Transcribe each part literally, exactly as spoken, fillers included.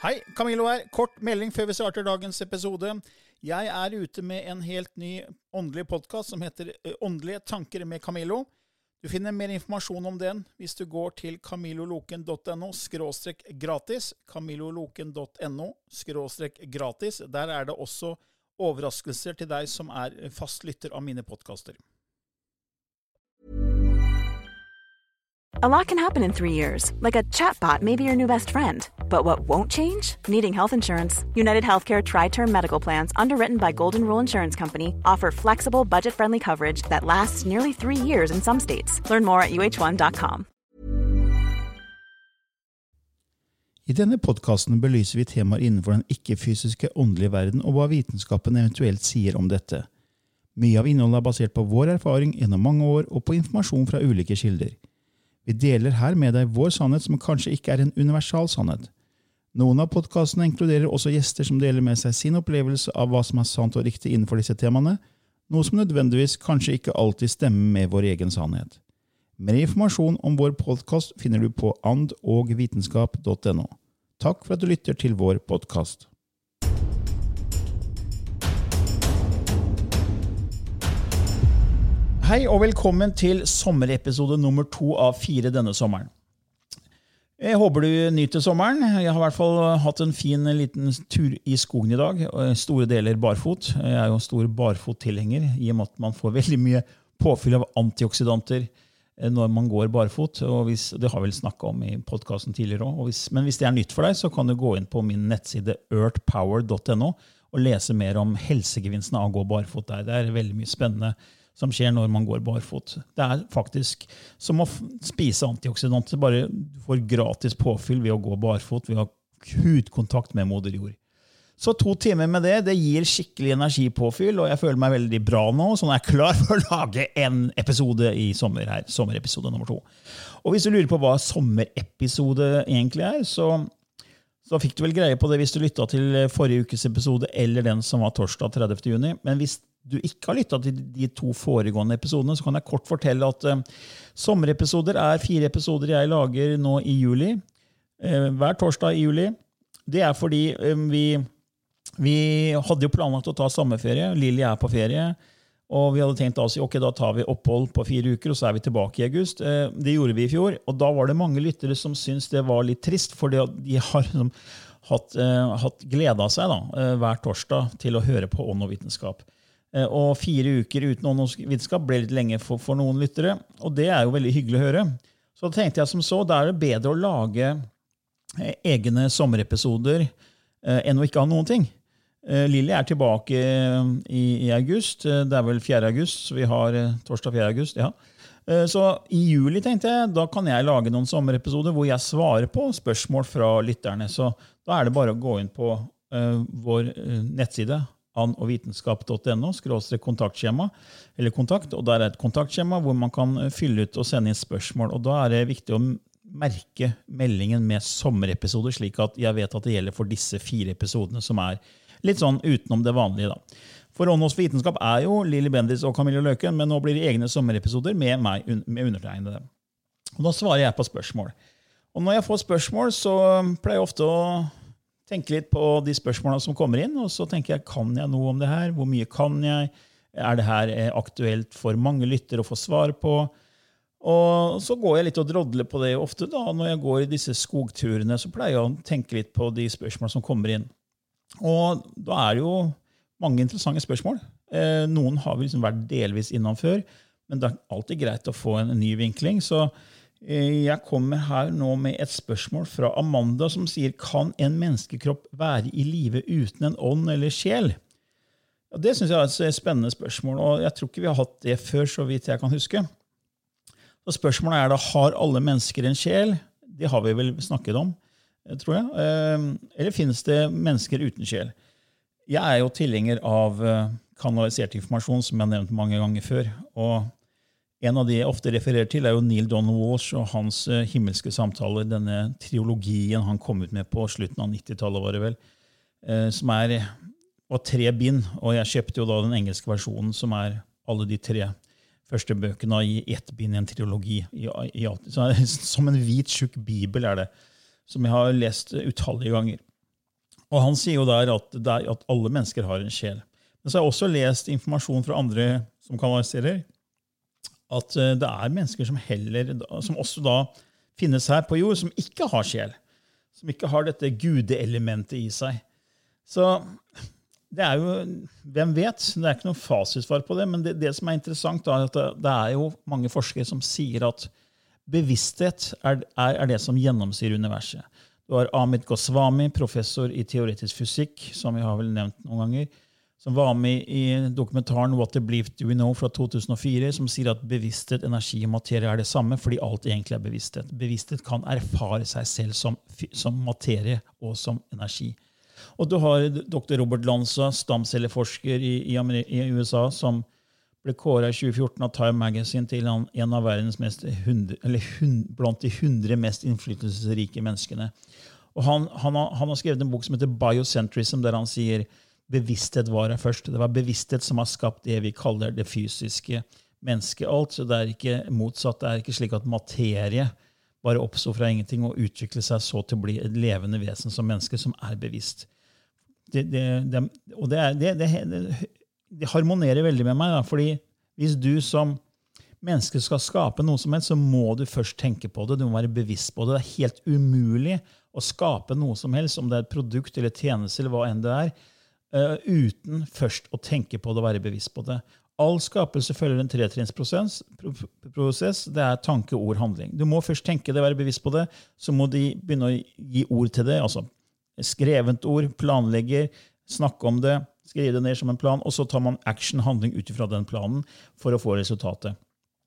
Hei, Camilo her. Kort melding før vi starter dagens episode. Jeg er ute med en helt ny åndelig podcast som heter Åndelige tanker med Camilo. Du finner mer informasjon om den hvis du går til camiloloken.no skråstrek gratis, camiloloken.no skråstrek gratis. Der er det også overraskelser til deg som er fastlytter av mine podcaster. A lot can happen in three years, like a chatbot may be your new best friend. But what won't change? Needing health insurance. United Healthcare Tri-Term Medical Plans, underwritten by Golden Rule Insurance Company, offer flexible, budget-friendly coverage that lasts nearly three years in some states. Learn more at U H one dot com. I denne podcasten belyser vi temaer innenfor den ikke-fysiske åndelige verden og hva vitenskapen eventuelt sier om dette. Mye av innholdet er basert på vår erfaring gjennom mange år og på informasjon fra ulike kilder. Vi deler her med deg vår sannhet som kanskje ikke er en universal sannhet. Noen av podcastene inkluderer også gjester som deler med seg sin opplevelse av hva som er sant og riktig innenfor disse temaene, noe som nødvendigvis kanskje ikke alltid stemmer med vår egen sannhet. Mer informasjon om vår podcast finner du på and og vitenskap punktum no. Takk for at du lytter til vår podcast. Hei og velkommen til sommerepisode nummer to av fire denne sommeren. Jeg håper du nyter sommeren. Jeg har i hvert fall hatt en fin liten tur i skogen i dag, store deler barfot. Jeg er jo en stor barfot-tilhenger, i og med at man får veldig mye påfyll av antioksidanter når man går barfot, og hvis, det har vi vel snakket om i podcasten tidligere også, og hvis, men hvis det er nytt for deg, så kan du gå inn på min nettside earth power punktum no og lese mer om helsegevinstene av å gå barfot der. Det er veldig mye spennende som skjer når man går barfot. Det er faktisk som å spise antioksidanter, bare du får gratis påfyll ved å gå barfot, ved å ha hudkontakt med moder jord. Så to timer med det, det gir skikkelig energipåfyll, og jeg føler meg veldig bra nå, så nå er jeg klar for å lage en episode i sommer her, sommerepisode nummer to. Og hvis du lurer på hva sommerepisode egentlig er, så, så fikk du vel greie på det hvis du lyttet til forrige ukes episode, eller den som var torsdag tredivte juni, men hvis du ikke har lyttet til de to foregående episodene, så kan jeg kort fortelle at uh, sommerepisoder er fire episoder jeg lager nå i juli, uh, hver torsdag i juli. Det er fordi um, vi, vi hadde jo planlagt å ta sommerferie, Lili er på ferie, og vi hadde tenkt oss, ok, da tar vi opphold på fire uker, og så er vi tilbake i august. Uh, det gjorde vi i fjor, og da var det mange lyttere som syntes det var litt trist, fordi de har um, hatt, uh, hatt gledet seg da, uh, hver torsdag til å høre på ånd og vitenskap. Og fire uker uten ånd og vitenskap ble litt lenge for, for noen lyttere, og det er jo veldig hyggelig å høre. Så da tenkte jeg som så, da er det bedre å lage egne sommerepisoder eh, enn å ikke ha noen ting. Eh, Lili er tilbake i, i august, det er vel fjerde august, så vi har eh, torsdag fjerde august, ja. Eh, så i juli tenkte jeg, da kan jeg lage noen sommerepisoder hvor jeg svarer på spørsmål fra lytterne, så da er det bare å gå inn på eh, vår eh, nettside, and og vitenskap punktum no skråstrek kontaktskjema eller kontakt, og der er et kontaktskjema hvor man kan fylle ut og sende inn spørsmål, og da er det viktig å merke meldingen med sommerepisoder, slik at jeg vet at det gjelder for disse fire episodene som er litt sånn utenom det vanlige da. For ånd og vitenskap er jo Lili Bendriss og Camilla Løken, men nå blir det egne sommerepisoder med meg, med undertegnede. Og da svarer jeg på spørsmål. Og når jeg får spørsmål, så pleier jeg ofte å tenke litt på de spørsmålene som kommer inn, og så tenker jeg, kan jeg noe om det her? Hvor mye kan jeg? Er det her aktuelt for mange lyttere å få svar på? Og så går jeg litt og drodler på det ofte da, når jeg går i disse skogturene, så pleier jeg å tenke litt på de spørsmålene som kommer inn. Og da er det jo mange interessante spørsmål. Eh, noen har vi liksom vært delvis innom før, men det er alltid greit å få en ny vinkling, så jeg kommer her nå med et spørsmål fra Amanda som sier, kan en menneskekropp være i live uten en ånd eller sjel? Og det synes jeg er et spennende spørsmål, og jeg tror ikke vi har hatt det før, så vidt jeg kan huske. Så spørsmålet er da, har alle mennesker en sjel? Det har vi vel snakket om, tror jeg. Eller finnes det mennesker uten sjel? Jeg er jo tilhenger av kanalisert informasjon, som jeg har nevnt mange ganger før, og en av de jeg ofte refererer til er jo Neale Donald Walsch og hans himmelske samtaler, denne triologien han kom ut med på slutten av nittitallet var det vel, som er og tre bind, og jeg kjøpte jo da den engelske versjonen som er alle de tre første bøkene i ett bind i en triologi. I, i, så som en hvit, tjukk bibel er det, som jeg har lest utallige ganger. Og han sier jo der at, der at alle mennesker har en sjel. Men så har jeg også lest informasjon fra andre som kanaliserer, at det er mennesker som heller, som også da finnes her på jord, som ikke har sjel, som ikke har dette gudeelementet i seg. Så det er jo, hvem vet, det er ikke noe fasitsvar på det, men det, det som er interessant da, er at det, det er jo mange forskere som sier at bevissthet er, er, er det som gjennomsyrer universet. Du har Amit Goswami, professor i teoretisk fysikk, som vi har vel nevnt noen ganger, som var med i dokumentaren What the Belief Do We Know fra to tusen og fire, som sier at bevissthet, energi og materie er det samme, fordi alt egentlig er bevissthet. Bevissthet kan erfare seg selv som, som materie og som energi. Og du har doktor Robert Lanza, stamcelleforsker i, i, i U S A, som ble kåret i tjue fjorten av Time Magazine til en, en av verdens mest hundre, eller hund, blant de hundre mest innflytelsesrike menneskene. Og han, han, har, han har skrevet en bok som heter Biocentrism, der han sier bevissthet var det først. Det var bevissthet som har skapt det vi kaller det fysiske mennesket. Alt, så det er ikke motsatt. Det er ikke slik at materie bare oppstår fra ingenting og utvikler seg så til å bli et levende vesen som menneske som er bevisst. Det, det, det, og det, er, det, det, det harmonerer veldig med meg, da, fordi hvis du som menneske skal skape noe som helst, så må du først tenke på det, du må være bevisst på det. Det er helt umulig å skape noe som helst, om det er et produkt eller tjeneste eller hva enn det er, Uh, uten først å tenke på det og være bevisst på det. All skapelse følger en tretrinnsprosess. Prosess, det er tanke, ord, handling. Du må først tenke det, være bevisst på det, så må de begynne å gi ord til det, altså skrevent ord, planlegger, snakke om det, skrive det ned som en plan, og så tar man action, handling ut fra den planen for å få resultatet.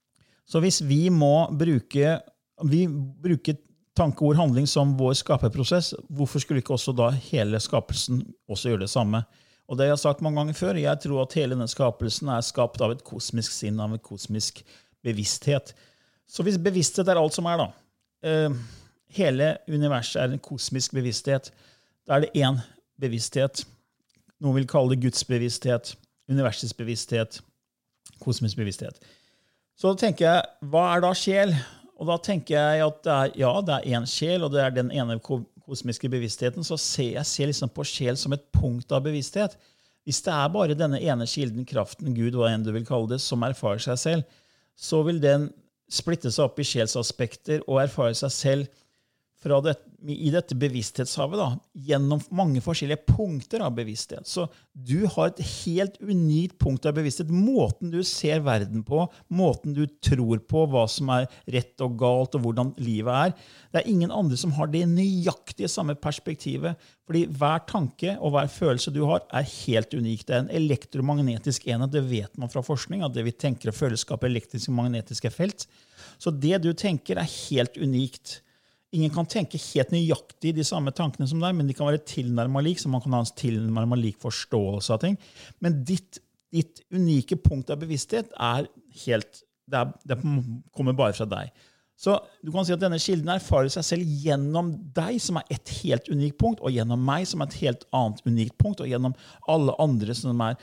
Så hvis vi må bruke, vi bruker tanke, ord, handling som vår skaperprosess, hvorfor skulle ikke også da hele skapelsen også gjøre det samme? Og det jeg har sagt mange ganger før, jeg tror at hele denne skapelsen er skapt av et kosmisk sinn, av en kosmisk bevissthet. Så hvis bevissthet er alt som er da, eh, hele universet er en kosmisk bevissthet, da er det en bevissthet, noen vil kalle det Guds bevissthet, universets bevissthet, kosmisk bevissthet. Så da tenker jeg, hva er da sjel? Og da tenker jeg at det er, ja, det er en sjel, og det er den ene kosmiske bevisstheten, så ser jeg ser liksom på sjel som et punkt av bevissthet. Hvis det er bare denne ene kilden, kraften, Gud, hva enn du vil kalle det, som erfarer seg selv, så vil den splitte seg opp i sjelsaspekter og erfare seg selv fra det, i dette bevissthetshavet da, gjennom mange forskjellige punkter av bevissthet. Så du har et helt unikt punkt av bevissthet. Måten du ser verden på, måten du tror på hva som er rett og galt og hvordan livet er. Det er ingen andre som har det nøyaktige samme perspektivet, fordi hver tanke og hver følelse du har er helt unik. Det er en elektromagnetisk enhet, det vet man fra forskning, at det vi tenker og føler skaper elektriske og magnetiske felt. Så det du tenker er helt unikt. Ingen kan tenke helt nøyaktig de samme tankene som deg, men de kan være tilnærmet lik, så man kan ha en tilnærmet lik forståelse av ting. Men ditt, ditt unike punkt av bevissthet er helt, det, er, det kommer bare fra deg. Så du kan si at denne kilden erfarer seg selv gjennom deg, som er et helt unikt punkt, og gjennom meg, som er et helt annet unikt punkt, og gjennom alle andre som er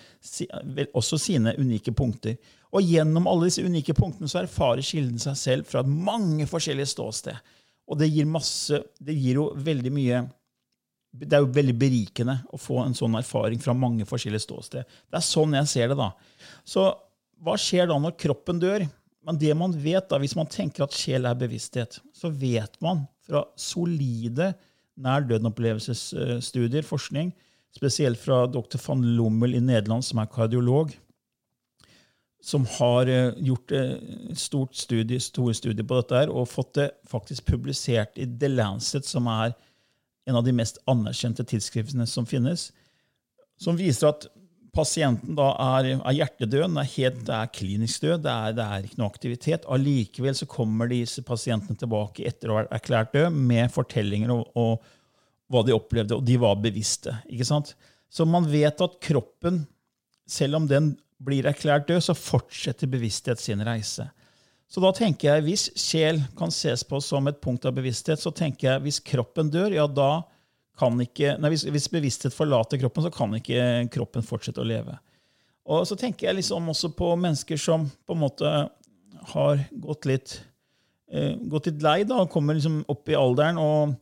også sine unike punkter. Og gjennom alle disse unike punktene så erfarer kilden seg selv fra mange forskjellige ståsted. Og det gir masse, det gir jo veldig mye, det er jo veldig berikende å få en sånn erfaring fra mange forskjellige ståsted. Det er sånn jeg ser det da. Så hva skjer da når kroppen dør? Men det man vet da, hvis man tenker at sjel er bevissthet, så vet man fra solide nær-døden-opplevelsesstudier, forskning, spesielt fra doktor van Lommel i Nederland, som er kardiolog, som har gjort et stort studie, store studier på dette her, og fått det faktisk publisert i The Lancet, som er en av de mest anerkjente tidsskriftene som finnes, som viser at pasienten da er, er hjertedød, det er, helt, det er klinisk død, det er, det er ikke noe aktivitet. Allikevel så kommer disse pasientene tilbake etter å ha vært erklært død med fortellinger og, og hva de opplevde, og de var bevisste. Ikke sant? Så man vet at kroppen, selv om den blir erklært død, så fortsetter bevissthet sin reise. Så da tenker jeg, hvis sjel kan ses på som et punkt av bevissthet, så tenker jeg, hvis kroppen dør, ja da kan ikke, nei, hvis, hvis bevissthet forlater kroppen, så kan ikke kroppen fortsette å leve. Og så tenker jeg liksom også på mennesker som på en måte har gått litt, eh, gått litt lei da, og kommer liksom opp i alderen, og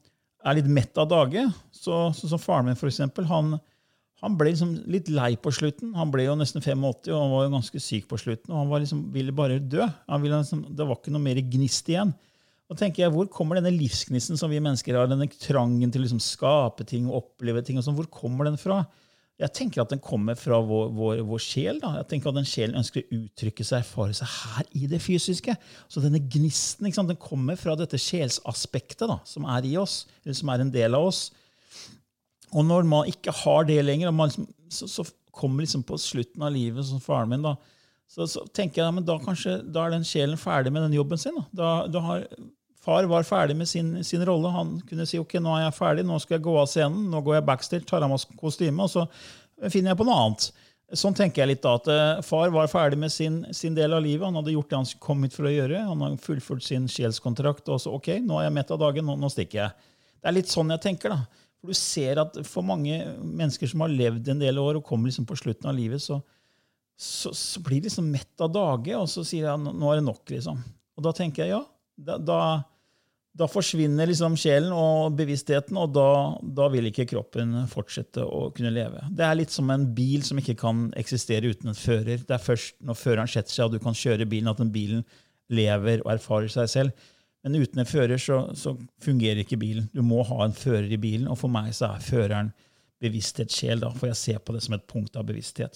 er litt mett av dage, så, så som faren min for eksempel, han, han ble liksom litt lei på slutten. Han ble jo nesten åttifem, og han var jo ganske syk på slutten, og han var liksom, ville bare dø. Han ville liksom, det var ikke noe mer gnist igjen. Og tenker jeg, hvor kommer denne livsgnisten som vi mennesker har, denne trangen til å liksom skape ting og oppleve ting, og sånn, hvor kommer den fra? Jeg tenker at den kommer fra vår, vår, vår sjel. Da. Jeg tenker at den sjelen ønsker å uttrykke seg, erfare seg her i det fysiske. Så denne gnisten, ikke sant, den kommer fra dette sjelsaspektet da, som er i oss, eller som er en del av oss. Og når man ikke har det lenger, og man liksom, så, så kommer liksom på slutten av livet, som faren min, da, så, så tenker jeg, men da, kanskje, da er den sjelen ferdig med den jobben sin. Da, da, da har, far var ferdig med sin, sin rolle. Han kunne si, ok, nå er jeg ferdig, nå skal jeg gå av scenen, nå går jeg backstage, tar av meg kostyme, og så finner jeg på noe annet. Sånn tenker jeg litt da, at uh, far var ferdig med sin, sin del av livet. Han hadde gjort det han kom hit for å gjøre. Han har fullført sin sjelskontrakt, og så, ok, nå er jeg mett av dagen, nå, nå stikker jeg. Det er litt sånn jeg tenker da. For du ser at for mange mennesker som har levd en del år, og kommer liksom på slutten av livet, så, så, så blir de liksom mett av dage, og så sier jeg, nå er det nok, liksom. Og da tenker jeg, ja, da... da Da forsvinner liksom sjelen og bevisstheten, og da, da vil ikke kroppen fortsette å kunne leve. Det er litt som en bil som ikke kan eksistere uten en fører. Det er først når føreren setter seg, og du kan kjøre bilen, at den bilen lever og erfarer seg selv. Men uten en fører så, så fungerer ikke bilen. Du må ha en fører i bilen, og for meg så er føreren bevissthetssjel, da, for jeg ser på det som et punkt av bevissthet.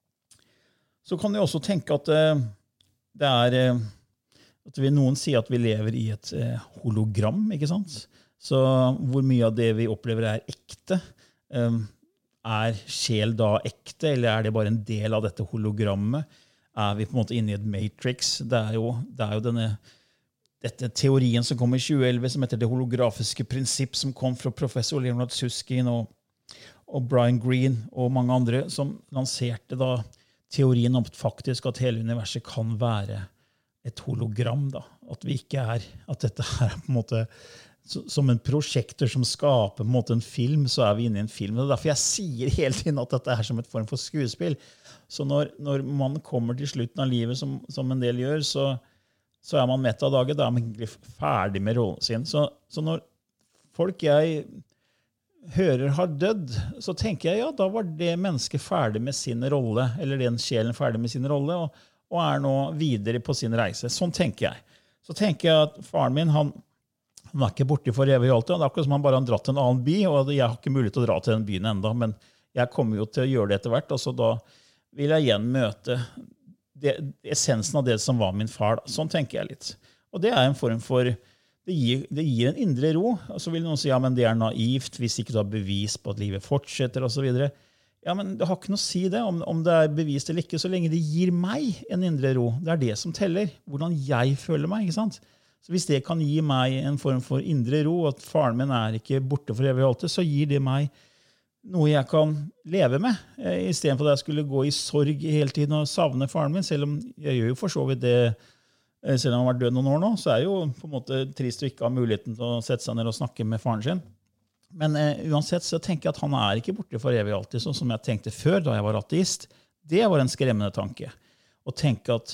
Så kan du også tenke at uh, det er... Uh, At vi, noen sier at vi lever i et eh, hologram, ikke sant? Så hvor mye av det vi opplever er ekte? Um, er sjel da ekte, eller er det bare en del av dette hologrammet? Er vi på en måte inne i et matrix? Det er jo, det er jo denne dette teorien som kom i tjue elleve, som heter det holografiske prinsipp, som kom fra professor Leonard Susskind og, og Brian Greene og mange andre, som lanserte da teorien om faktisk at hele universet kan være et hologram, da. At vi ikke er, at dette er på en måte så, som en prosjektor som skaper på en måte en film, så er vi inne i en film. Det er derfor jeg sier hele tiden at dette er som et form for skuespill. Så når, når man kommer til slutten av livet, som, som en del gjør, så, så er man mett av dagen, da er man egentlig ferdig med rollen sin. Så, så når folk jeg hører har dødd, så tenker jeg, ja, da var det mennesket ferdig med sin rolle, eller den sjelen ferdig med sin rolle, og og er nå videre på sin reise. Sånn tenker jeg. Så tenker jeg at faren min, han, han er ikke borte for evig alltid. Det er akkurat som han bare har dratt til en annen by, og jeg har ikke mulighet til å dra til den byen enda, men jeg kommer jo til å gjøre det etter hvert, og så da vil jeg igjen møte det, essensen av det som var min far. Da. Sånn tenker jeg litt. Og det er en form for, det gir, det gir en indre ro, og så vil noen si, ja, men det er naivt, hvis ikke du har bevis på at livet fortsetter, og så videre. Ja, men det har ikke noe å si det, om, om det er bevist eller ikke, så lenge det gir meg en indre ro. Det er det som teller, hvordan jeg føler meg, ikke sant? Så hvis det kan gi meg en form for indre ro, at faren min er ikke borte for evig alltid, så gir det meg noe jeg kan leve med, i stedet for at jeg skulle gå i sorg hele tiden og savne faren min, selv om jeg gjør jo for så vidt det, selv om han har vært død noen år nå, så er det jo på en måte trist å ikke ha muligheten til å sette seg ned og snakke med faren sin. Men uh, uansett så tenker jeg at han er ikke borte for evig alltid, sånn som jeg tenkte før da jeg var ateist. Det var en skremmende tanke. Å tenke at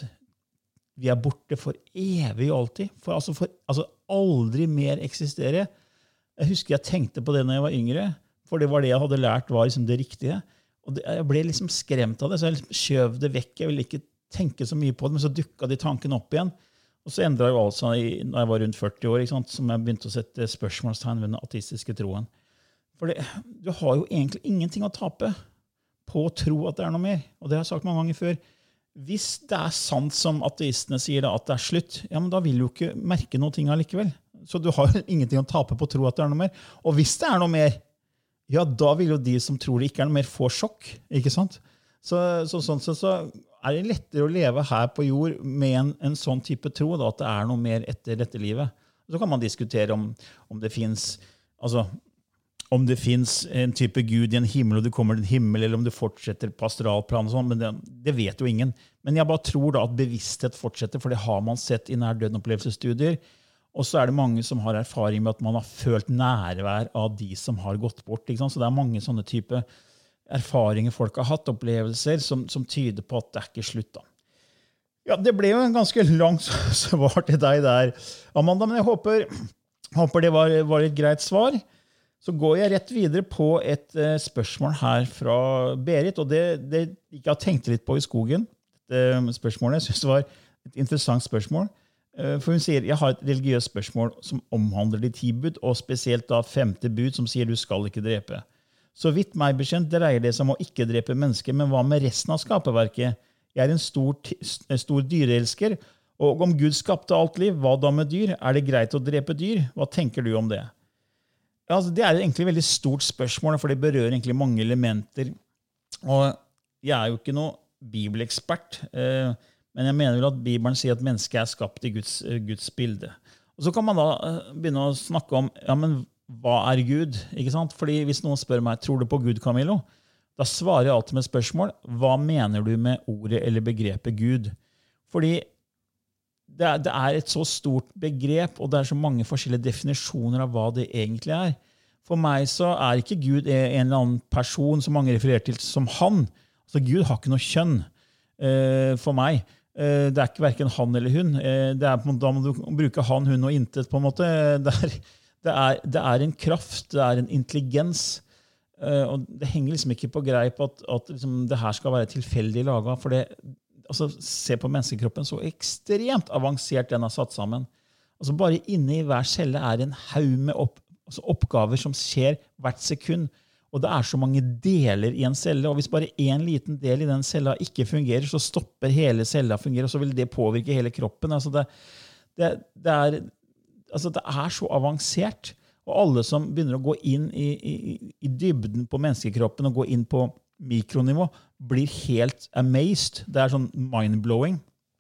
vi er borte for evig alltid, for, altså, for altså, aldri mer eksistere. Jeg husker jeg tenkte på det når jeg var yngre, for det var det jeg hadde lært var liksom det riktige. Og det, jeg ble liksom skremt av det, så jeg liksom skjøv det vekk. Jeg ville ikke tenke så mye på det, men så dukket de tankene opp igjen. Og så endret jo alt seg når jeg var rundt førti år, ikke sant, som jeg begynte å sette spørsmålstegn ved den ateistiske troen. For det, du har jo egentlig ingenting å tape på å tro at det er noe mer. Og det har jeg sagt mange ganger før. Hvis det er sant som ateistene sier da, at det er slutt, ja, men da vil du jo ikke merke noe ting allikevel. Så du har ingenting å tape på å tro at det er noe mer. Og hvis det er noe mer, ja, da vil jo de som tror det ikke er noe mer få sjokk, ikke sant? Så, så sånn sett så er det lettere å leve her på jord med en, en sånn type tro, da, at det er noe mer etter dette livet. Så kan man diskutere om, om det finnes, altså, om det finnes en type Gud i en himmel, og du kommer til en himmel, eller om du fortsetter på astralplan og sånn, men det, det vet jo ingen. Men jeg bare tror da at bevissthet fortsetter, for det har man sett i nær-døden-opplevelsesstudier, og så er det mange som har erfaring med at man har følt nærvær av de som har gått bort, ikke sant? Så det er mange sånne type erfaringer folk har hatt, opplevelser som, som tyder på at det er ikke slutt da. Ja, det ble jo en ganske lang svar til deg der, Amanda, men jeg håper Håper det var, var et greit svar. Så går jeg rett videre på et uh, spørsmål her fra Berit, og det, det jeg har tenkt litt på i skogen. Dette spørsmålet, jeg synes det var et interessant spørsmål. Uh, for hun sier, jeg har et religiøst spørsmål som omhandler de ti bud, og spesielt da femte bud som sier du skal ikke drepe. Så vidt meg bekjent dreier det seg om å ikke drepe mennesker, men hva med resten av skaperverket? Jeg er en stor, stor dyreelsker, og om Gud skapte alt liv, hva da med dyr? Er det greit å drepe dyr? Hva tenker du om det? Ja, altså, det er egentlig et veldig stort spørsmål, for det berører egentlig mange elementer. Og jeg er jo ikke noe bibelekspert, eh, men jeg mener vel at Bibelen sier at mennesket er skapt i Guds, Guds bilde. Og så kan man da begynne å snakke om, ja, men hva er Gud? Ikke sant? Fordi hvis noen spør meg, tror du på Gud, Camillo? Da svarer jeg alltid med spørsmål, hva mener du med ordet eller begrepet Gud? Fordi Det er, det er et så stort begrep, og det er så mange forskjellige definisjoner av hva det egentlig er. For meg så er ikke Gud en eller annen person som mange refererer til som han. Altså Gud har ikke noe kjønn eh, for meg. Eh, det er ikke hverken han eller hun. Eh, det er, da må du bruke han, hun og intet på en måte. Det er, det er, det er en kraft, det er en intelligens. Eh, og det henger liksom ikke på greip at, at liksom, det her skal være tilfeldig laget, for det altså, se på menneskekroppen, så ekstremt avansert den har satt sammen. Altså, bare inne i hver celle er en haug med opp, altså oppgaver som skjer hvert sekund, og det er så mange deler i en celle, og hvis bare en liten del i den cella ikke fungerer, så stopper hele cella fungere, og så vil det påvirke hele kroppen. Altså, det, det, det, er, altså, det er så avansert, og alle som begynner å gå inn i, i, i dybden på menneskekroppen, og gå inn på mikronivå, blir helt amazed. Det er sånn mind-blowing.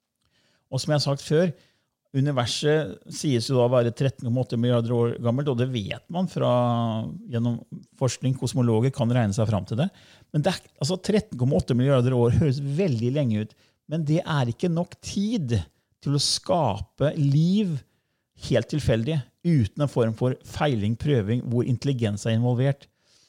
Og som jeg har sagt før, universet sies jo da å være tretten komma åtte milliarder år gammelt, og det vet man fra, gjennom forskning, kosmologer kan regne seg fram til det. Men det er, altså tretten komma åtte milliarder år høres veldig lenge ut, men det er ikke nok tid til å skape liv helt tilfeldig, uten en form for feiling, prøving, hvor intelligens er involvert.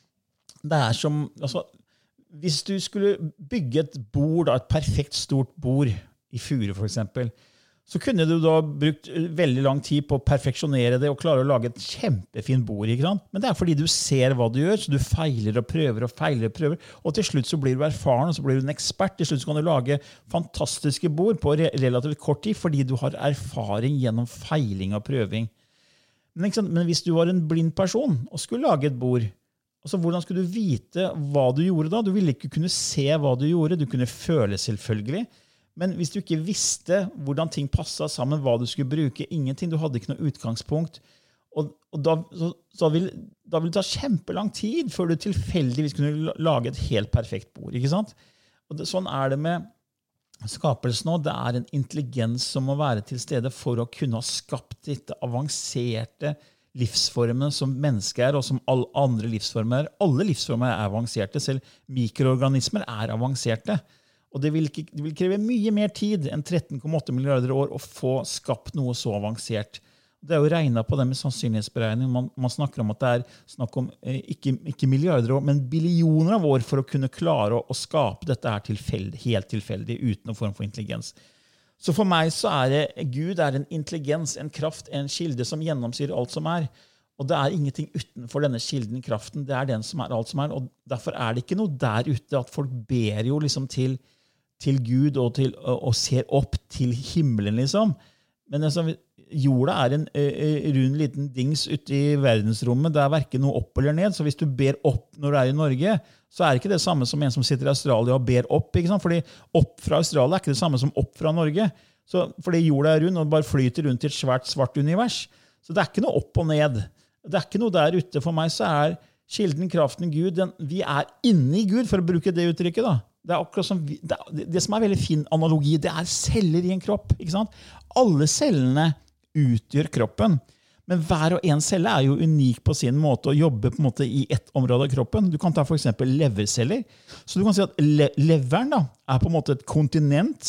Det er som, altså, hvis du skulle bygge et bord, et perfekt stort bord i furu for eksempel, så kunne du da brukt veldig lang tid på å perfeksjonere det og klare å lage et kjempefint bord, ikke sant? Men det er fordi du ser hva du gjør, så du feiler og prøver og feiler og prøver, og til slutt så blir du erfaren, og så blir du en ekspert. Til slutt så kan du lage fantastiske bord på relativt kort tid, fordi du har erfaring gjennom feiling og prøving. Men, ikke sant? Men hvis du var en blind person og skulle lage et bord, altså, hvordan skulle du vite hva du gjorde da? Du ville ikke kunne se hva du gjorde, du kunne føle selvfølgelig. Men hvis du ikke visste hvordan ting passet sammen, hva du skulle bruke, ingenting, du hadde ikke noe utgangspunkt, og, og da, så, så vil, da vil det ta kjempelang tid før du tilfeldigvis kunne lage et helt perfekt bord, ikke sant? Og det, sånn er det med skapelsen nå. Det er en intelligens som må være til stede for å kunne ha skapt dette avanserte livsformene som mennesket er, og som alle andre livsformer er. Alle livsformer er avanserte, selv mikroorganismer er avanserte. Og det vil, ikke, det vil kreve mye mer tid enn tretten komma åtte milliarder år å få skapt noe så avansert. Det er jo regnet på det med sannsynlighetsberegning. Man, man snakker om at det er snakk om eh, ikke, ikke milliarder år, men billioner av år for å kunne klare å, å skape dette her tilfeldig, helt tilfeldig, uten noen form for intelligens. Så for meg så er det, Gud er en intelligens, en kraft, en kilde som gjennomsyrer alt som er. Og det er ingenting utenfor denne kilden, kraften. Det er den som er alt som er. Og derfor er det ikke noe der ute at folk ber jo liksom til, til Gud og, til, og, og ser opp til himmelen, liksom. Men altså, jorda er en uh, rund liten dings ute i verdensrommet. Det er hverken noe opp eller ned. Så hvis du ber opp når du er i Norge, så er det ikke det samme som en som sitter i Australia og ber opp. Ikke sant? Fordi opp fra Australia er ikke det samme som opp fra Norge. Så, fordi jorda er rund og bare flyter rundt i et svært svart univers. Så det er ikke noe opp og ned. Det er ikke noe der ute. For meg så er kilden, kraften, Gud, den, vi er inne i Gud, for å bruke det uttrykket da. Det er akkurat som, vi, det, det som er veldig fin analogi, det er celler i en kropp. Ikke sant? Alle cellene utgjør kroppen. Men hver og en celle er jo unik på sin måte å jobbe på en måte i ett område av kroppen. Du kan ta for eksempel leverceller. Så du kan si at le leveren da, er på en måte et kontinent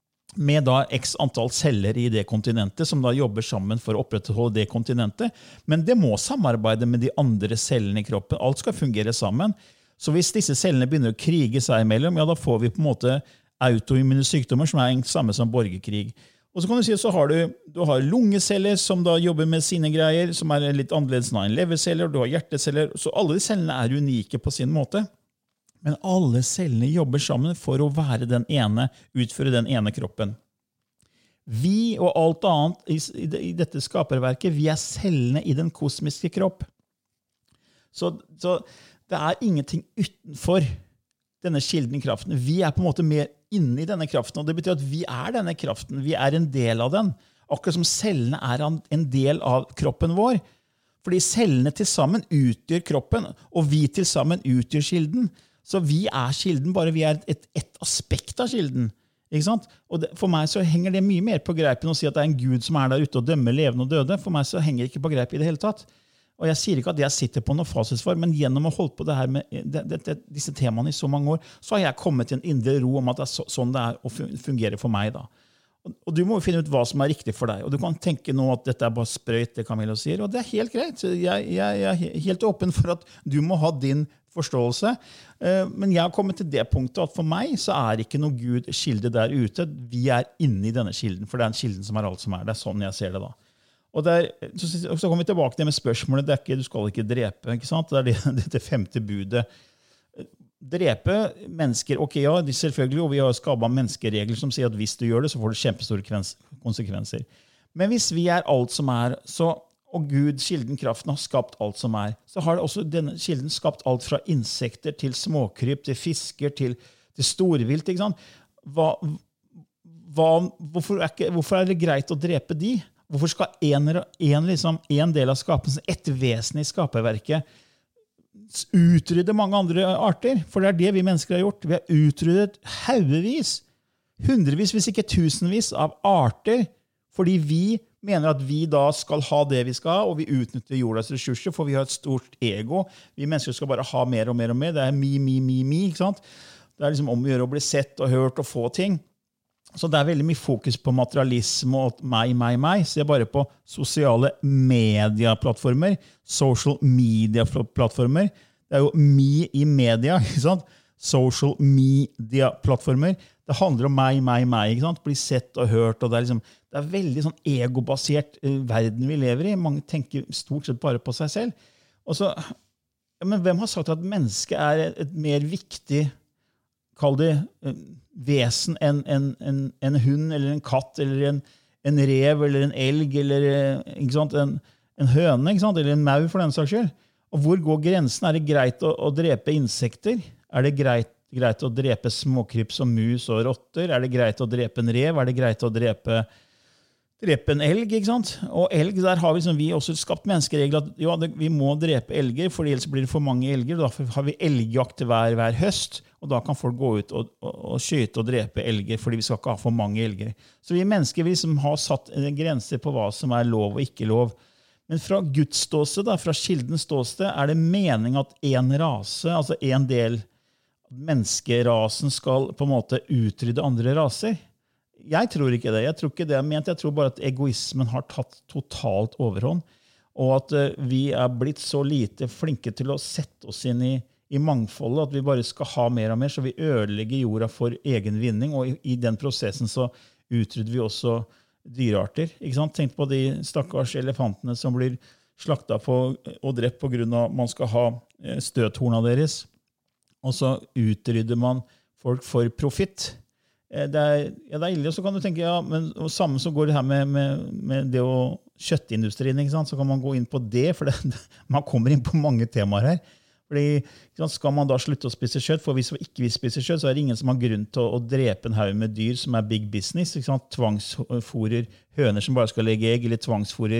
med da x antall celler i det kontinentet, som da jobber sammen for å opprettholde det kontinentet. Men det må samarbeide med de andre cellene i kroppen. Alt skal fungere sammen. Så hvis disse cellene begynner å krige seg imellom, ja, da får vi på en måte autoimmune sykdommer som er samme som borgerkrig. Og så kan du si, så har du, du har lungeceller som da jobber med sine greier, som er litt annerledes enn leverceller, du har hjerteceller, så alle de cellene er unike på sin måte. Men alle cellene jobber sammen for å være den ene, utføre den ene kroppen. Vi og alt annet i, i dette skaperverket, vi er cellene i den kosmiske kropp. Så, så det er ingenting utenfor denne kilden i kraften. Vi er på en måte mer inne i denne kraften, og det betyr at vi er denne kraften, vi er en del av den, akkurat som cellene er en del av kroppen vår, fordi cellene til sammen utgjør kroppen, og vi til sammen utgjør kilden, så vi er kilden, bare vi er et, et aspekt av kilden, ikke sant? Og det, for meg så henger det mye mer på greipen å si at det er en Gud som er der ute og dømmer levende og døde, for meg så henger det ikke på greip i det hele tatt. Og jeg sier ikke at jeg sitter på noe fasitsvar, men gjennom å holde på det her med det, det, det, disse temaene i så mange år, så har jeg kommet til en indre ro om at det er så, sånn det er å fungere for meg. Da. Og, og du må jo finne ut hva som er riktig for deg. Og du kan tenke nå at dette er bare sprøyt, det Camillo sier, og det er helt greit. Jeg, jeg, jeg er helt åpen for at du må ha din forståelse. Men jeg har kommet til det punktet at for meg så er ikke noe Gud kilde der ute. Vi er inne i denne kilden, for det er en kilden som er alt som er. Det er sånn jeg ser det da. Og der, så, så kommer vi tilbake til med spørsmålet, det er ikke, du skal ikke drepe, ikke sant? Det er det, det femte budet. Drepe mennesker, ok, ja, selvfølgelig, og vi har skapet menneskeregler som sier at hvis du gjør det, så får du kjempestore konsekvenser. Men hvis vi er alt som er, så, og Gud, kilden, kraften, har skapt alt som er, så har det også denne kilden skapt alt fra insekter til småkryp, til fisker, til, til storvilt, ikke sant? Hva, hva, hvorfor, er ikke, hvorfor er det greit å drepe de? Hvorfor skal en, en, liksom, en del av skapelsen, et vesen i skaperverket, utrydde mange andre arter? For det er det vi mennesker har gjort. Vi har utryddet haugevis, hundrevis, hvis ikke tusenvis av arter, fordi vi mener at vi da skal ha det vi skal ha, og vi utnytter jordas ressurser, for vi har et stort ego. Vi mennesker skal bare ha mer og mer og mer. Det er mi, mi, mi, mi, ikke sant? Det er liksom om å gjøre å bli sett og hørt og få ting. Så det er veldig mye fokus på materialisme og meg, meg, meg. Se bare på sosiale medieplattformer, social media-plattformer. Det er jo me i media, ikke sant? Social media-plattformer. Det handler om meg, meg, meg, ikke sant? Bli sett og hørt, og det er, liksom, det er veldig sånn egobasert verden vi lever i. Mange tenker stort sett bare på seg selv. Og så, ja, men hvem har sagt at mennesket er et mer viktig, kall det, vesen enn en, en, en hund, eller en katt, eller en, en rev, eller en elg, eller ikke sant? En, en høne, ikke sant? Eller en mau for den saks skyld. Og hvor går grensen? Er det greit å, å drepe insekter? Er det greit, greit å drepe småkryps og mus og rotter? Er det greit å drepe en rev? Er det greit å drepe, drepe en elg? Ikke sant? Og elg, der har vi, liksom, vi også skapt menneskeregler at ja, det, vi må drepe elger, for ellers blir det for mange elger. Derfor har vi elgjakt hver, hver høst. Og da kan folk gå ut og, og, og skyte og drepe elger, fordi vi skal ikke ha for mange elger. Så vi mennesker vi liksom har satt grenser på hva som er lov og ikke lov. Men fra Guds ståsted, fra kildens ståsted, er det mening at en rase, altså en del menneskerasen skal på en måte utrydde andre raser. Jeg tror ikke det. Jeg tror ikke det er ment. Jeg tror bare at egoismen har tatt totalt overhånd, og at vi er blitt så lite flinke til å sette oss inn i i mangfoldet, at vi bare skal ha mer og mer, så vi ødelegger jorda for egen vinning, og i, i den prosessen så utrydder vi også dyrearter. Ikke sant? Tenk på de stakkars elefantene som blir slaktet på, og drept på grunn av at man skal ha støthorna deres, og så utrydder man folk for profitt. Det er, ja, det er ille, så kan du tenke, ja, men samme som går det her med, med, med det å kjøttindustrien, ikke sant? Så kan man gå inn på det, for det, man kommer inn på mange temaer her. Fordi, skal man da slutte å spise kjøtt? For hvis vi ikke vil spise kjøtt, så er det ingen som har grunn til å, å drepe en haug med dyr som er big business. Ikke sant? Tvangsforer høner som bare skal legge egg, eller tvangsforer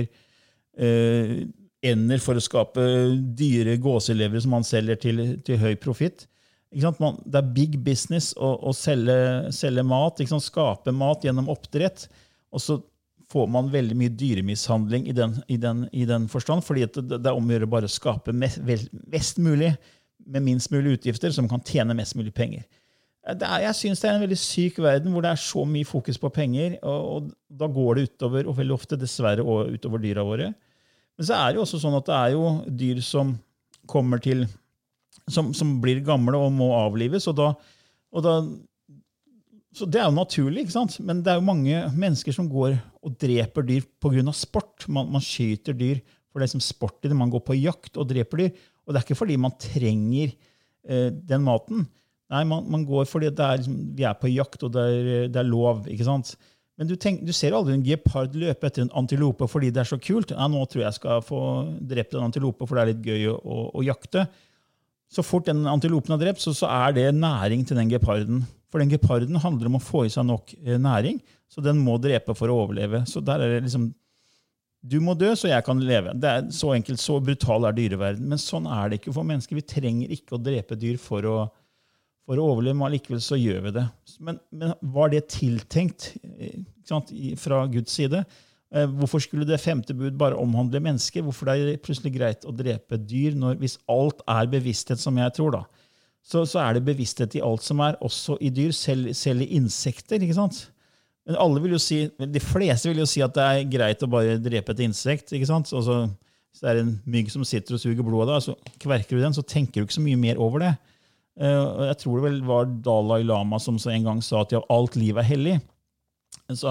eh, ender for å skape dyre gåselevere som man selger til, til høy profitt. Ikke sant? Man, det er big business å, å selge, selge mat, ikke sant? Skape mat gjennom oppdrett, og så får man veldig mye dyremishandling i den, i den, i den forstand, fordi det, det er om å gjøre bare å skape mest, mest mulig med minst mulig utgifter, som kan tjene mest mulig penger. Det er, jeg synes det er en veldig syk verden, hvor det er så mye fokus på penger, og, og da går det utover, og veldig ofte dessverre utover dyra våre. Men så er det jo også sånn at det er jo dyr som kommer til, som, som blir gamle og må avlives, og da, og da så det er jo naturlig, ikke sant? Men det er jo mange mennesker som går og dreper dyr på grunn av sport. Man, man skyter dyr for det som sport i det. Man går på jakt og dreper dyr. Og det er ikke fordi man trenger eh, den maten. Nei, man, man går fordi det er, liksom, vi er på jakt, og det er, det er lov, ikke sant? Men du, tenk, du ser aldri en gepard løpe etter en antilope fordi det er så kult. Nei, nå tror jeg jeg skal få drept en antilope, for det er litt gøy å, å, å jakte. Så fort den antilopen er drept, så, så er det næring til den geparden. For den geparden handler om å få i seg nok næring, så den må drepe for å overleve. Så der er det liksom, du må dø, så jeg kan leve. Det er så enkelt, så brutal er dyreverden. Men sånn er det ikke for mennesker. Vi trenger ikke å drepe dyr for å, for å overleve, men likevel så gjør vi det. Men, men var det tiltenkt ikke sant, fra Guds side? Hvorfor skulle det femte bud bare omhandle mennesker? Hvorfor er det plutselig greit å drepe dyr når, hvis alt er bevissthet, som jeg tror da? Så, så er det bevissthet i alt som er, også i dyr, selv, selv i insekter, ikke sant? Men alle vil jo si, de fleste vil jo si at det er greit å bare drepe et insekt, ikke sant? Altså, hvis det er en mygg som sitter og suger blod av deg, så kverker du den, så tenker du ikke så mye mer over det. Uh, jeg tror det vel var Dalai Lama som så en gang sa at ja, alt liv er hellig. Så,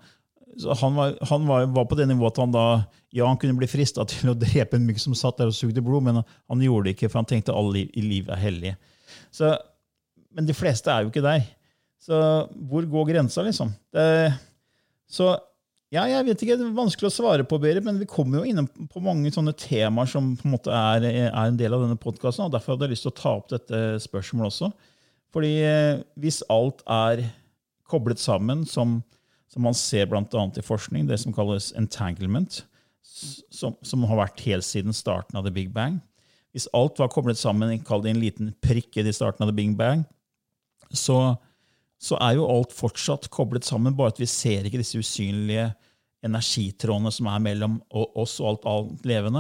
så han, var, han var, var på det nivået at han da, ja, han kunne bli fristet til å drepe en mygg som satt der og sugde blod, men han gjorde det ikke, for han tenkte at alle liv, i liv er hellig. Så, men de fleste er jo ikke der. Så hvor går grensa, liksom? Det, så, ja, jeg vet ikke, det er vanskelig å svare på, Berit, men vi kommer jo inn på mange sånne temaer som på en måte er, er en del av denne podcasten, og derfor hadde jeg lyst til å ta opp dette spørsmålet også. Fordi hvis alt er koblet sammen, som, som man ser blant annet i forskning, det som kalles entanglement, som, som har vært helt siden starten av The Big Bang. Hvis alt var koblet sammen, kall det en liten prikke i starten av The Big Bang, så, så er jo alt fortsatt koblet sammen, bare at vi ser ikke disse usynlige energitrådene som er mellom oss og alt, alt levende.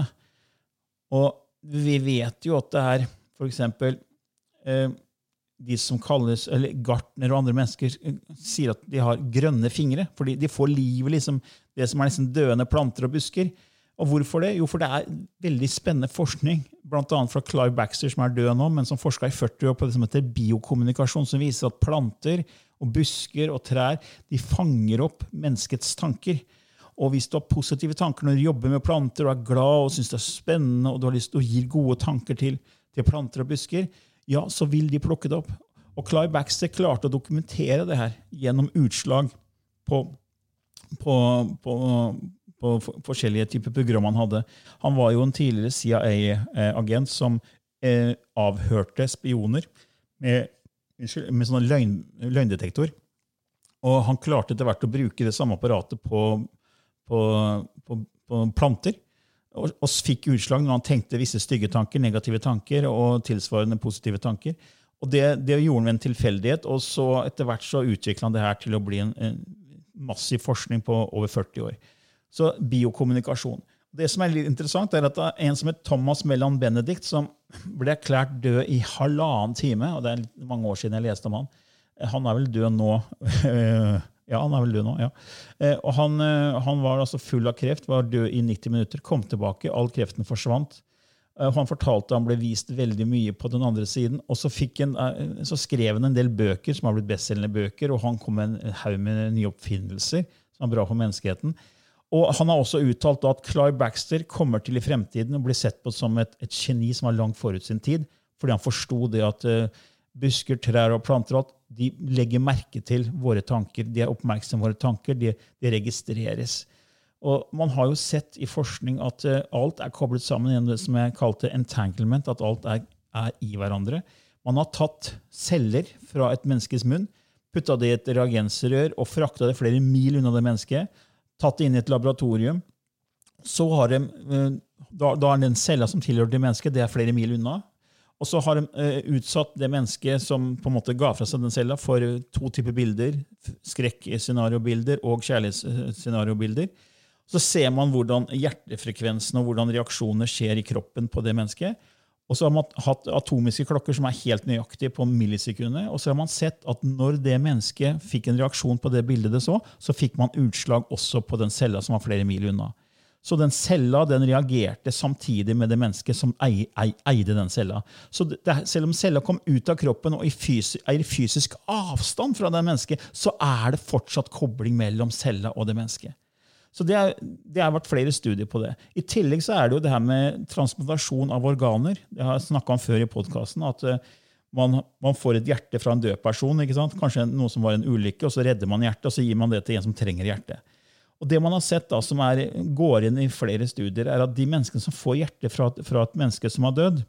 Og vi vet jo at det er, for eksempel, eh, de som kalles, eller gartner og andre mennesker, sier at de har grønne fingre, fordi de får livet, liksom, det som er liksom døende planter og busker. Og hvorfor det? Jo, for det er veldig spennende forskning, blant annet fra Clive Baxter, som er død nå, men som forsket i førti år på det som heter biokommunikasjon, som viser at planter og busker og trær, de fanger opp menneskets tanker. Og hvis du har positive tanker når du jobber med planter, og er glad og synes det er spennende, og du har lyst til å gi gode tanker til, til planter og busker, ja, så vil de plukke det opp. Og Clive Baxter klarte å dokumentere det her gjennom utslag på, på, på på forskjellige typer program han hadde. Han var jo en tidligere C I A-agent som eh, avhørte spioner med, med sånne løgn, løgndetektor. Og han klarte etter hvert å bruke det samme apparatet på, på, på, på planter, og, og fikk utslag når han tenkte visse stygge tanker, negative tanker og tilsvarende positive tanker. Og det, det gjorde han med en tilfeldighet, og så etter hvert så utviklet han det her til å bli en, en massiv forskning på over førti år. Så biokommunikasjon. Det som er litt interessant er at det er en som heter Thomas Mellon Benedict, som ble erklært død i halvannen time, og det er mange år siden jeg leste om han. Han er vel død nå. Ja, han er vel død nå, ja. Og han, han var altså full av kreft, var død i nitti minutter, kom tilbake, all kreften forsvant. Han fortalte han ble vist veldig mye på den andre siden, og så, fikk han, så skrev han en del bøker som har blitt bestselgende bøker, og han kom med en haug med nye oppfinnelser som er bra for menneskeheten. Og han har også uttalt at Clive Baxter kommer til i fremtiden å bli sett på som et, et geni som var langt forut sin tid, fordi han forstod det at uh, busker, trær og planter, at de legger merke til våre tanker, de er oppmerksomme på våre tanker, de, de registreres. Og man har jo sett i forskning at uh, alt er koblet sammen gjennom det som jeg kalte entanglement, at alt er, er i hverandre. Man har tatt celler fra et menneskes munn, puttet det i et reagensrør og fraktet det flere mil unna det mennesket, tatt det inn i et laboratorium, så har de, da, da er den cella som tilhører det mennesket, det er flere mil unna, og så har de uh, utsatt det mennesket som på en måte ga fra seg den cella for to typer bilder, skrekkscenariobilder og kjærlighetsscenariobilder. Så ser man hvordan hjertefrekvensen og hvordan reaksjoner skjer i kroppen på det mennesket, og så har man hatt atomiske klokker som er helt nøyaktige på millisekunder, og så har man sett at når det mennesket fikk en reaksjon på det bildet det så, så fikk man utslag også på den cella som var flere mil unna. Så den cella, den reagerte samtidig med det mennesket som eide den cella. Så det, selv om cella kom ut av kroppen og er i fysisk avstand fra den mennesket, så er det fortsatt kobling mellom cella og det mennesket. Så det, er, det har vært flere studier på det. I tillegg så er det jo det her med transplantasjon av organer. Det har jeg snakket om før i podcasten, at man, man får et hjerte fra en død person, ikke sant? Kanskje noe som var en ulykke, og så redder man hjertet, og så gir man det til en som trenger hjertet. Og det man har sett da, som er, går inn i flere studier, er at de menneskene som får hjerte fra, fra et menneske som har død,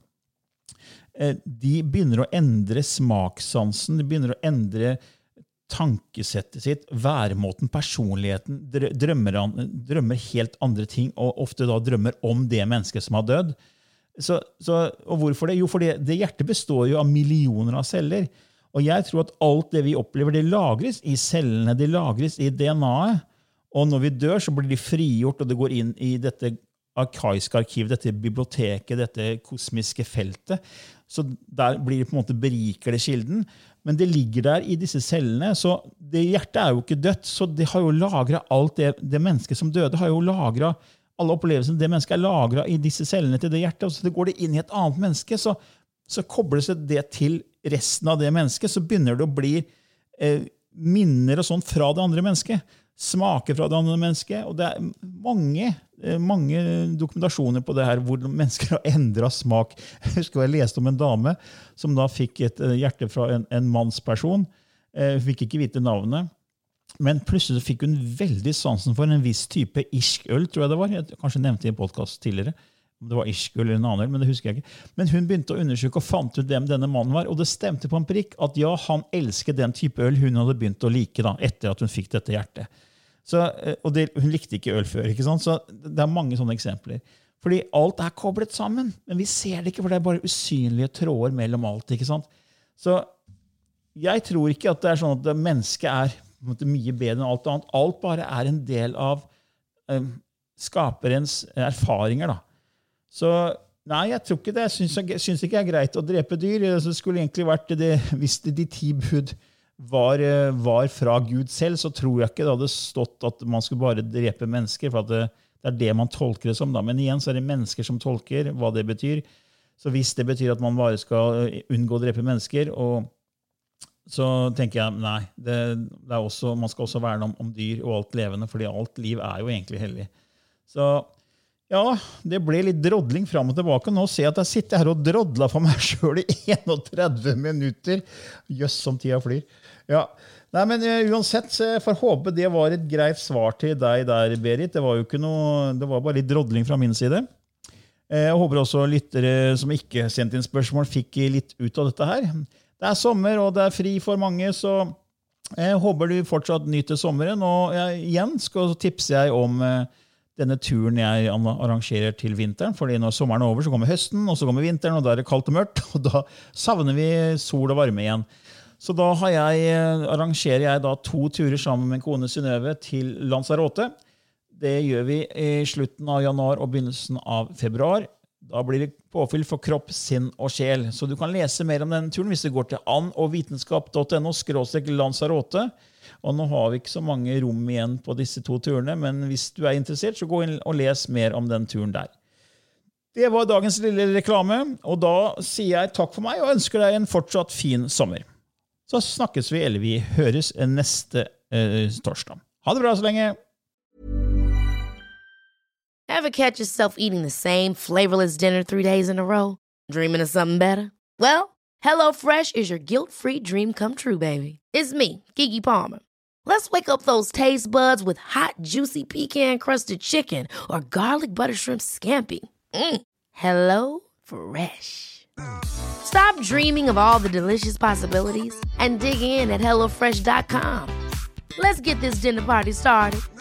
de begynner å endre smakssansen, de begynner å endre tankesettet sitt, væremåten, personligheten, drømmer, drømmer helt andre ting, og ofte da drømmer om det mennesket som har død. Så, så, og hvorfor det? Jo, fordi det hjertet består jo av millioner av celler, og jeg tror at alt det vi opplever, det lagres i cellene, det lagres i D N A-et, og når vi dør, så blir de frigjort, og det går inn i dette arkaiske arkivet, dette biblioteket, dette kosmiske feltet. Så der blir det på en måte berikede kilden. Men det ligger der i disse cellene, så det hjertet er jo ikke dødt, så det har jo lagret alt det, det mennesket som døde, har jo lagret alle opplevelsene, det mennesket er lagret i disse cellene til det hjertet, og så det går det inn i et annet menneske, så, så kobler seg det til resten av det mennesket, så begynner det å bli eh, minner og sånt fra det andre mennesket. Smaker fra det andre mennesket, og det er mange, mange dokumentasjoner på det her, hvor mennesker har endret smak. Jeg husker jeg leste om en dame som da fikk et hjerte fra en, en mannsperson, hun fikk ikke vite navnet, men plutselig fikk hun veldig sansen for en viss type irsk-øl, tror jeg det var, jeg kanskje nevnte i en podcast tidligere, om det var irsk-øl eller en annen øl, men det husker jeg ikke. Men hun begynte å undersøke og fant ut hvem denne mannen var, og det stemte på en prikk at ja, han elsket den type øl hun hadde begynt å like da, etter at hun fikk dette hjertet. Så, og det, hun likte ikke øl før, ikke sant? Så det er mange sånne eksempler. Fordi alt er koblet sammen, men vi ser det ikke, for det er bare usynlige tråder mellom alt, ikke sant? Så jeg tror ikke at det er sånn at mennesket er på en måte, mye bedre enn alt annet. Alt bare er en del av um, skaperens erfaringer, da. Så nei, jeg tror ikke det. Jeg synes, jeg synes ikke det er greit å drepe dyr. Det skulle egentlig vært det, hvis det de ti bud var, var fra Gud selv, så tror jeg ikke det hadde stått at man skulle bare drepe mennesker, for at det, det er det man tolker det som. Da. Men igjen så er det mennesker som tolker hva det betyr. Så hvis det betyr at man bare skal unngå å drepe mennesker, og så tenker jeg, nei, det, det er også, man skal også verne om, om dyr og alt levende, fordi alt liv er jo egentlig hellig. Så ja, det ble litt drodling frem og tilbake. Nå ser jeg at jeg sitter her og drodler for meg selv i tretti minutter. Jøss, som tida flyr. Ja, nei, men uh, uansett, så jeg får håpe det var et greit svar til deg der, Berit. Det var jo ikke noe, det var bare litt drodling fra min side. Jeg håper også lyttere som ikke sendte inn spørsmål fikk litt ut av dette her. Det er sommer, og det er fri for mange, så jeg håper du fortsatt nyter sommeren. Og jeg, igjen skal tipse jeg om uh, denne turen jeg arrangerer til vinteren, fordi når sommeren er over, så kommer høsten, og så kommer vinteren, og da er det kaldt og mørkt, og da savner vi sol og varme igjen. Så da har jeg, arrangerer jeg da to turer sammen med min kone Synnøve til Lanzarote. Det gjør vi i slutten av januar og begynnelsen av februar. Da blir det påfyll for kropp, sinn og sjel. Så du kan lese mer om denne turen hvis du går til annovitenskap punktum no skråstrek Lanzarote. Og nå har vi ikke så mange rom igjen på disse to turene, men hvis du er interessert, så gå inn og les mer om den turen der. Det var dagens lille reklame, og da sier jeg takk for meg og ønsker deg en fortsatt fin sommer. Så snakkes vi, eller vi høres neste eh, torsdag. Ha det bra så lenge! Ever catch yourself eating the same flavorless dinner three days in a row? Dreaming of something better? Well, HelloFresh is your guilt-free dream come true, baby. It's me, Keke Palmer. Let's wake up those taste buds with hot, juicy pecan-crusted chicken or garlic butter shrimp scampi. Mm. Hello Fresh. Stop dreaming of all the delicious possibilities and dig in at hello fresh dot com. Let's get this dinner party started.